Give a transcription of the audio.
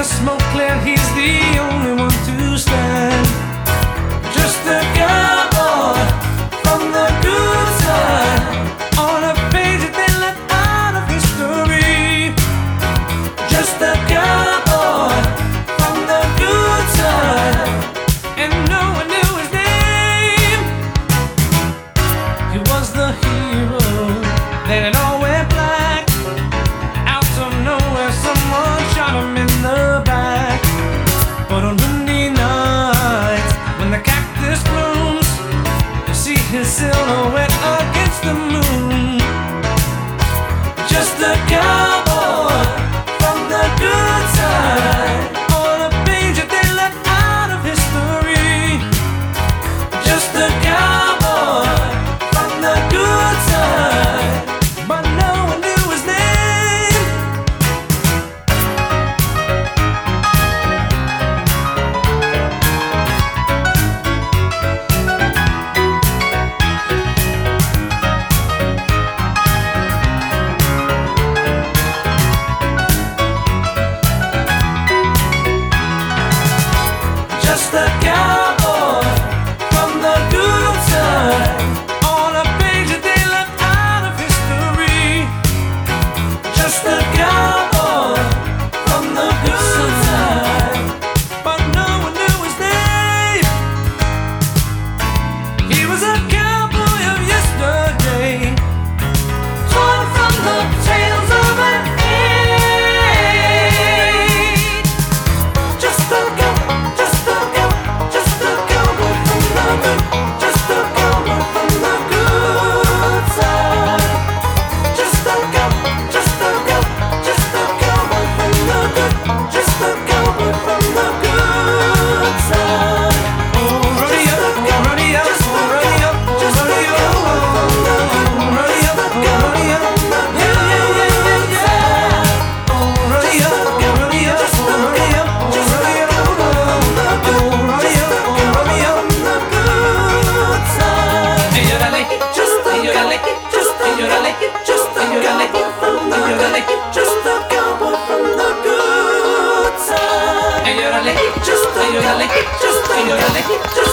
smoke cleared, he's the only one to stand. Just a cowboy from the good side, on a page that they left out of history. Just a cowboy from the good side, and no one knew his name. He was the hero, they had all wear black. Out of nowhere someone shot him in the back. But on Monday nights, when the cactus blooms, you see his silhouette against the moon. Just a cowboy from the good side, on a page that they left out of history. Just a cowboy from the good side, but no one knew his name. Just a cowboy from the good side, on a page that they left out of history. Just a cowboy from the good side, but no one knew his name. He was a cowboy of yesterday, torn from the tales of an age. Just a cowboy, just a cowboy, just a cowboy from the good, just a cowboy from the good side. Just a cowboy, just a cowboy, just a cowboy from the good, just a cowboy from the good side. Oh, rodeo, rodeo, rodeo, just a cowboy from the good, rodeo, rodeo, yeah, yeah, yeah, yeah, yeah. Oh, rodeo, rodeo, just a rodeo, just a cowboy from the good, rodeo, rodeo, from the good side. Hey, órale, just a órale, just a órale, just a órale, from the good, just a cowboy from the good side. Hey, órale, just a órale, just a órale, just